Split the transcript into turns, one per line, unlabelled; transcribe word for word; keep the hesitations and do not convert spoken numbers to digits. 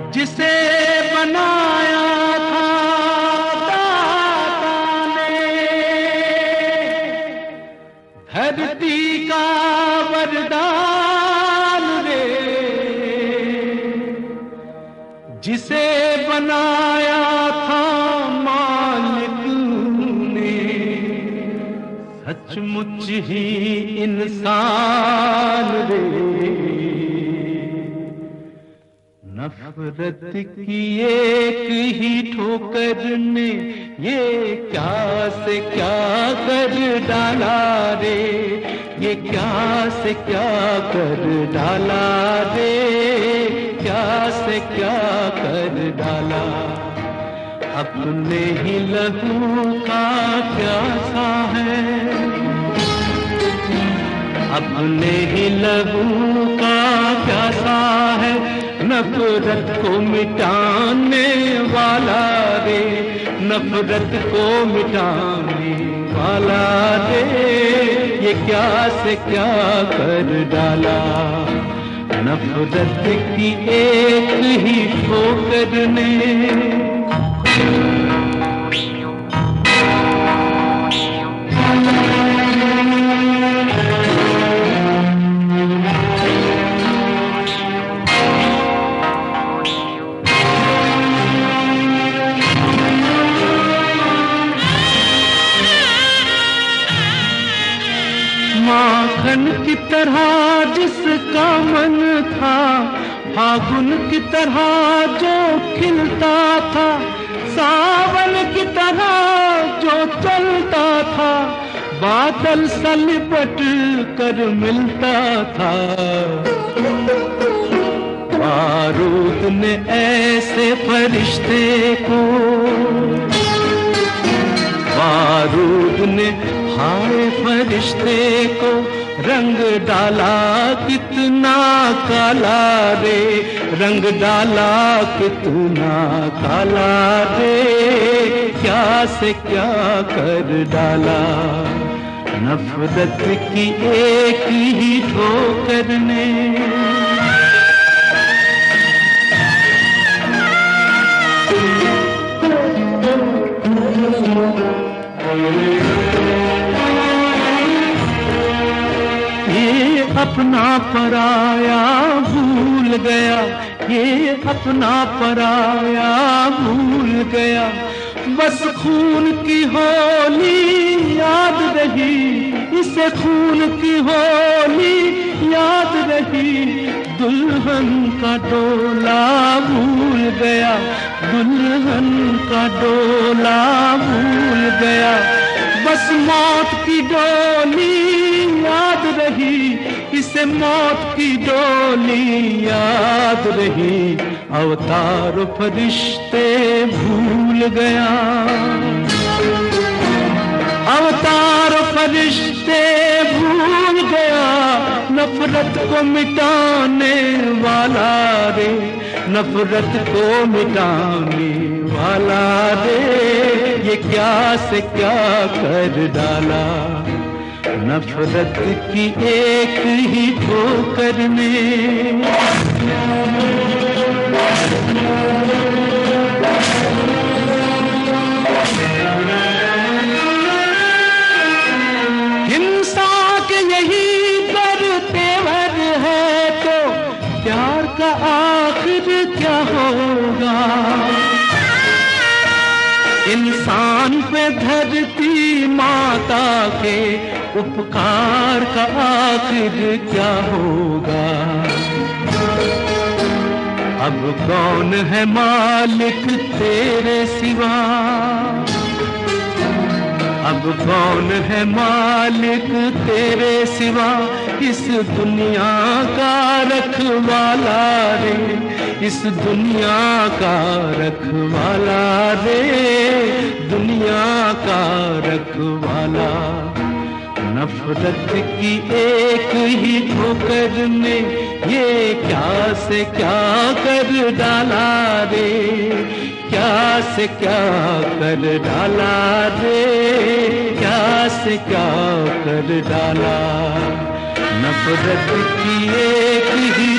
जिसे बनाया था दाता ने, धरती का वरदान रे, जिसे बनाया था मालिक ने, सचमुच ही इंसान रे। नफरत की एक ही ठोकर ने ये क्या से क्या कर डाला रे, ये क्या से क्या कर डाला रे, क्या से क्या कर डाला। अपने ही लहू का प्यासा है, अपने ही लहू का प्यासा है, नफरत को मिटाने वाला रे, नफरत को मिटाने वाला रे, ये क्या से क्या कर डाला। नफरत की एक ही ठोकर ने, माखन की तरह जिसका मन था, फागुन की तरह जो खिलता था, सावन की तरह जो चलता था, बादल सा लिपट कर मिलता था। बारूद ने ऐसे फरिश्ते को, बारूद ने हाय फरिश्ते को रंग डाला कितना काला रे, रंग डाला कितना काला रे, क्या से क्या कर डाला। नफरत की एक ही ठोकर ने, ये अपना पराया भूल गया, ये अपना पराया भूल गया, बस खून की होली याद रही, इसे खून की होली याद रही। दुल्हन का डोला भूल गया, दुल्हन का डोला भूल गया, बस मौत की डोली याद रही, इसे मौत की डोली याद रही। अवतार फरिश्ते भूल गया, अवतार फरिश्ते भूल गया, नफरत को मिटाने वाला रे, नफरत को मिटाने वाला रे, ये क्या से क्या कर डाला। नफरत की एक ही ठोकर ने, हिंसा के यही गर तेवर है तो प्यार का आखिर क्या होगा। इंसान पे धरती माता के उपकार का आखिर क्या होगा। अब कौन है मालिक तेरे सिवा, अब कौन है मालिक तेरे सिवा, इस दुनिया का रखवाला रे, इस दुनिया का रखवाला रे, दुनिया का रखवाला। नफरत की एक ही ठोकर ने ये क्या से क्या कर डाला रे, क्या से क्या कर डाला रे, क्या से क्या कर डाला। नफरत की एक ही